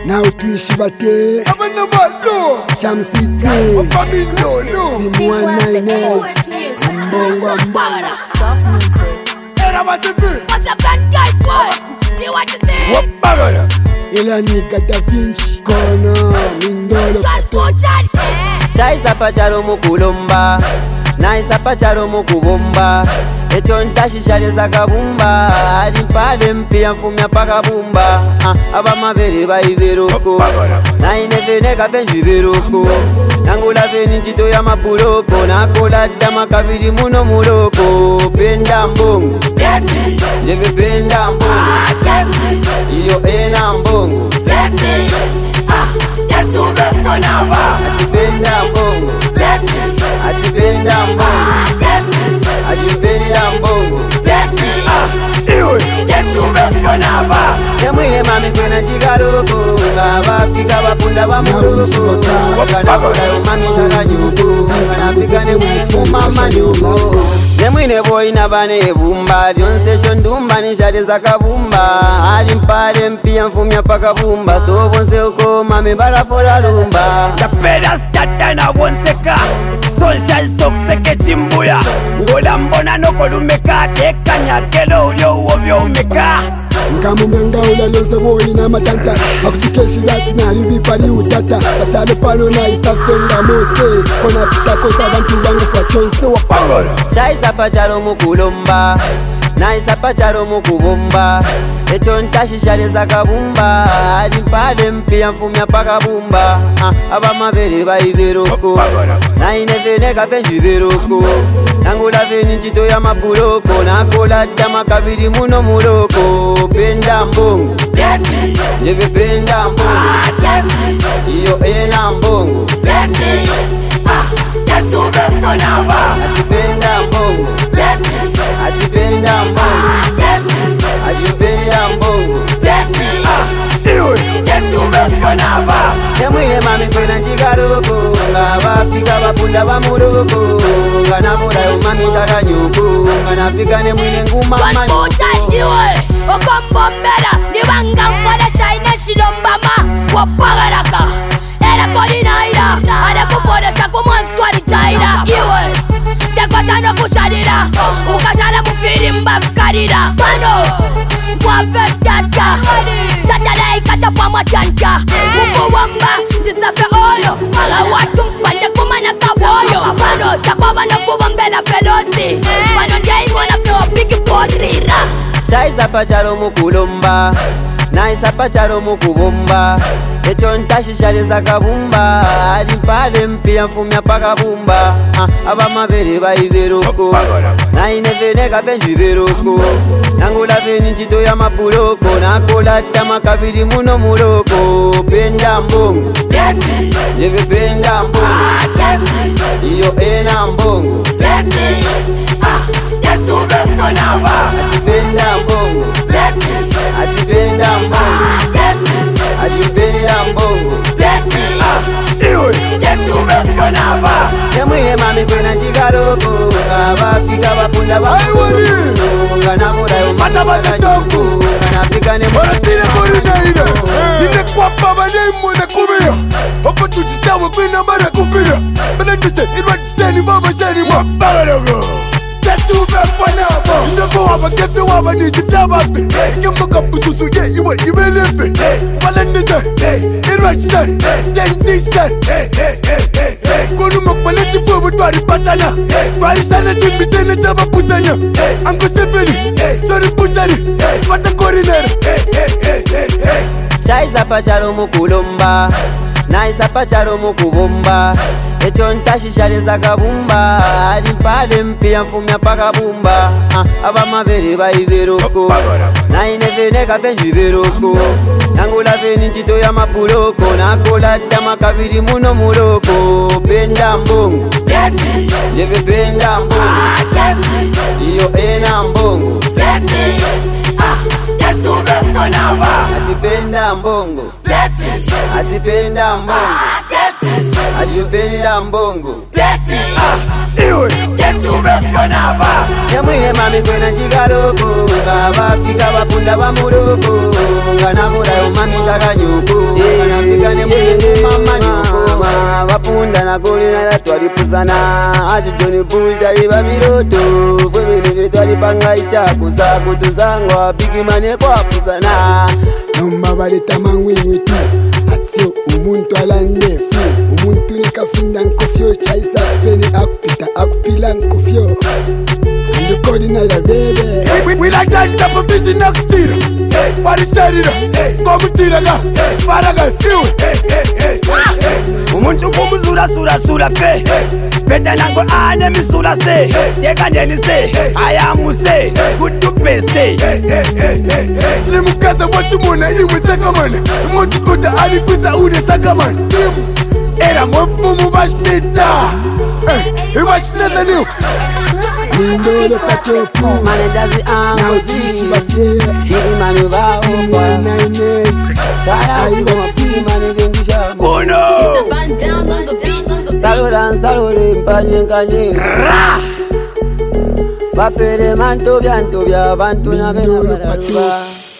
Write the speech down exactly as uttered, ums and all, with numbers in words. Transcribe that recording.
na utuishi bate abana bado Shamsite Babylon Timu one nine eight Ambongo Ambara era batefi What's up that guy for? You want to say? wapagara Ila nika Da Vinci Kono Mindolo Shaisa pacharo mukulomba Naisa pacharo mukubomba Echo ntashishale zakabumba Alimpale mpia mfumya paka bumba ah, Aba mabere baiberoko Nainevene kafenji beroko Nangula veni njito ya mapuloko Nakola dama kabiri muno muloko Penda mbongo Njeve penda mbongo Iyo ena mbongo Atipenda mbongo Atipenda mbongo Atipenda mbongo Yamwine mami kwena chigaroko Ngabafika bapunda bamuroko Nganakola umami shaka nyuko Nganafika ne mwimu mama nyuko Yamwine boy na bane bumba Dionse chondumba nishade zakabumba Ali mpale mpia mfumya paka bumba So bonse uko mami barafola lumba Tapera stata na wonseka Sonshine sokseke chimbuya Ngola mbona noko lumeka Tekanya kelo ulio uobyo umeka Nkamu menga ula loze boi na matanta Makuchikeshi lati na libipali utata Pachalo palo na isafenga mose Kona pita kosa bantu bangu kwa choice wapangora Shaisa pacharo mukulomba Naisa pacharo mukubomba Echo ntashishale zakabumba Alimpale mpia mfumya paka bumba ah, Aba mabere baiberoko Nainevene kafenji beroko Nangula veni njito ya mapuloko Nakola dama kabiri muno muloko Penda mbongo Njeve penda mbongo Iyo ena mbongo Atipenda mbongo Atipenda mbongo Atipenda mbongo Yamwine mami kwena chigaroko Ngabafika bapunda bamuroko Nganakola umami shaka nyuko Nganafika ne mwine nguma manyuko Okombombera Nibanga mfala shaina shilombama Wapagaraka Era kolinaira Ada kuforesha kumonstwari chaira Iwe Tekwashano kusharira Ukashana mufiri mbafikarira Pano Mfafestata Satana ikata pa mwachanja Ukuwamba Tisafe oyo Aga watu mpande kumana kawoyo Pano Takwaba na kuwambela felosi Pano ndei mwana feo piki posira Shaisa pacharo mukulomba Naisa pacharo mukubomba Echo ntashishale zakabumba Alimpale mpia mfumya paka bumba ah, Aba mabere baiberoko Nainevene kafenji beroko Nangula veni njito ya mapuloko Nakola dama kabiri muno muloko Penda mbongo Njeve penda mbongo Iyo ena mbongo Atipenda mbongo Atipenda mbongo Atipenda mbongo Yamwine mami kwena chigaroko Ngabafika bapunda bamuroko Nganakola umami shaka nyuko Nganafika ne Baratine kolinaira Nine kwapa banemu na kubia Opa tutitawe kwina mara kubia Benendise irwatiseni baba sheni wapagaraga Tetuve mwanaba Ndako waba kefe waba nijitabafe Kemaka bususu ye iwe ibelefe Walendise irwatiseni Tensisen Konu mokmaleti fuwe twari patana Twari sana chimbitene chaba pusanya Anko sefeli Sorry pusari Wata korinere Shaisa pacharo mukulomba Naisa pacharo mukubomba Echo ntashishale zakabumba Alimpale mpia mfumya paka bumba ah, Aba mabere baiberoko Nainevene kafenji beroko Nangula veni njito ya mapuloko Nakola dama kabiri muno muloko Penda mbongo Njeve penda mbongo Iyo ena mbongo Atipenda mbongo Atipenda mbongo Atipenda mbongo Yamwine mami kwena chigaroko Ngabafika bapunda bamuroko Nganakola umami shaka nyuko Mugane mwene mama Wapunda na goli na la twali pusana Aji Johnny Bush aliba miroto Fwe mene twali panga ichakuza Kutuzangwa bigi mane kwa pusana Noma baleta mangwingwi tu Atio umuntu alandefu Umuntu nikafunda nkofyo Chaisa pene akupita akupila nkofyo And the coordinator baby We, we like that type of vision next to you. Hey, body steady up. Come to the left. Baraga skill. Hey, hey, hey, hey. Umuntu kumuzura sura sura fe. Beta nango ane misura se. Deka njeni se. Ayamu se. Kutu pe se. Slimu kaza watu mona iwe sakamana. Moti kuta ali kuta ude sakamana. Era mfumu bashpita. Iwash nata niu. Mindolo patoku Mane dazi Now amuti tishi batia Hili manu bao Team one nine eight Kaya uko mapili mane vengisha Bono. Van down on the beat. Saludan salure mpanye nkanye Papere manto byanto bya bantu na bena Mindolo bararuba patoku